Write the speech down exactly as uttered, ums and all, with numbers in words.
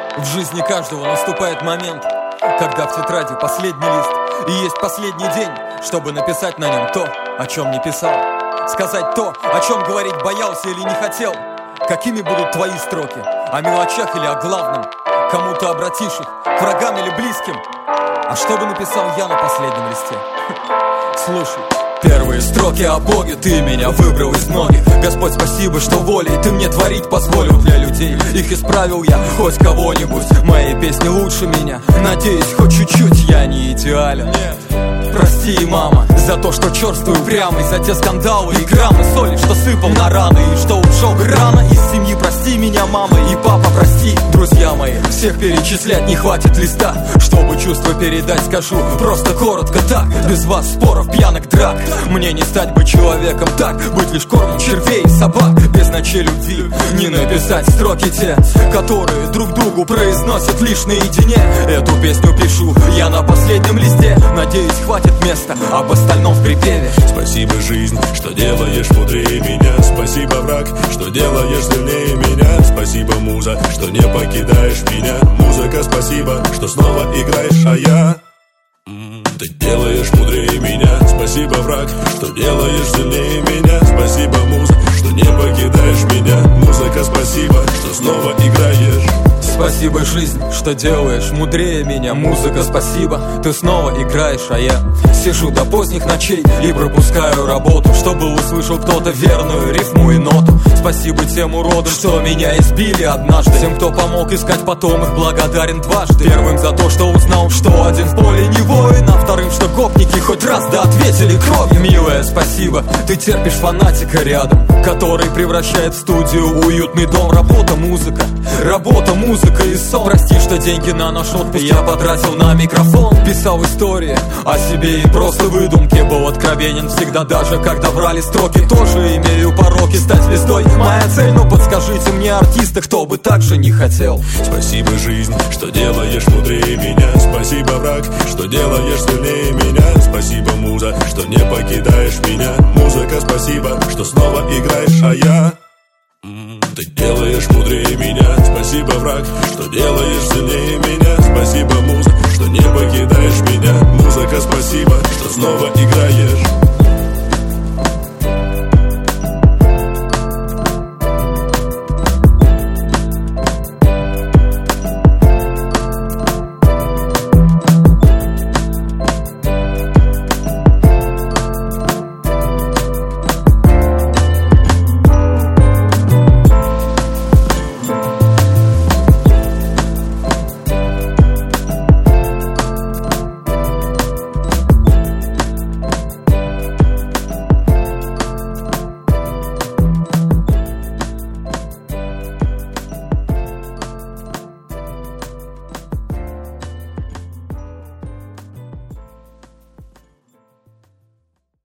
В жизни каждого наступает момент, когда в тетради последний лист, и есть последний день, чтобы написать на нем то, о чем не писал. Сказать то, о чем говорить боялся или не хотел. Какими будут твои строки? О мелочах или о главном? Кому ты обратишь их? К врагам или близким? А что бы написал я на последнем листе? Слушай. Первые строки о Боге, ты меня выбрал из многих. Господь, спасибо, что волей ты мне творить позволил для людей. Их исправил я, хоть кого-нибудь. Мои песни лучше меня. Надеюсь, хоть чуть-чуть я не идеален. Нет. Прости, мама, за то, что черствую прямо, и за те скандалы и граммы соли, что сыпал на раны, и что ушел рано из семьи. Прости меня, мама, и папа, прости, друзья мои. Всех перечислять не хватит листа, чтобы чувства передать, скажу просто коротко так. Без вас споров, пьянок, драк. Мне не стать бы человеком так, быть лишь кормом червей и собак. Без ночей любви не написать строки те, которые друг другу произносят лишь наедине. Эту песню пишу я на последнем листе. Надеюсь, хватит места об остальном в припеве. Спасибо, жизнь, что делаешь мудрее меня. Спасибо, враг, что делаешь сильнее меня. Спасибо, муза, что не покидаешь меня. Музыка, спасибо, что снова играешь, а я... Ты делаешь мудрее меня. Спасибо, враг, что делаешь сильнее меня. Спасибо, муза, что не покидаешь меня. Музыка, спасибо, что снова играешь. Спасибо, жизнь, что делаешь мудрее меня. Музыка, спасибо, ты снова играешь, а я сижу до поздних ночей и пропускаю работу, чтобы услышал кто-то верную рифму и ноту. Спасибо тем уродам, что меня избили однажды. Тем, кто помог искать потом, их благодарен дважды. Первым за то, что узнал, что один в поле не воин, а вторым, что гопники хоть раз да ответили кровью. Милая, спасибо, ты терпишь фанатика рядом, который превращает в студию уютный дом. Работа, музыка, работа, музыка и сон. Прости, что деньги на наш отпуск я потратил на микрофон. Писал истории о себе и просто выдумки. Был откровенен всегда, даже когда брали строки. Тоже имею пороки стать звездой. Моя цель, но подскажите мне, артисты, кто бы так же не хотел. Спасибо, жизнь, что делаешь мудрее меня. Спасибо, враг, что делаешь сильнее меня. Спасибо, муза, что не покидаешь меня. Музыка, спасибо, что снова играешь, а я... Ты делаешь мудрее меня. Спасибо, враг, что делаешь сильнее меня. Спасибо, муза, что не покидаешь меня. Музыка, спасибо, что снова играешь.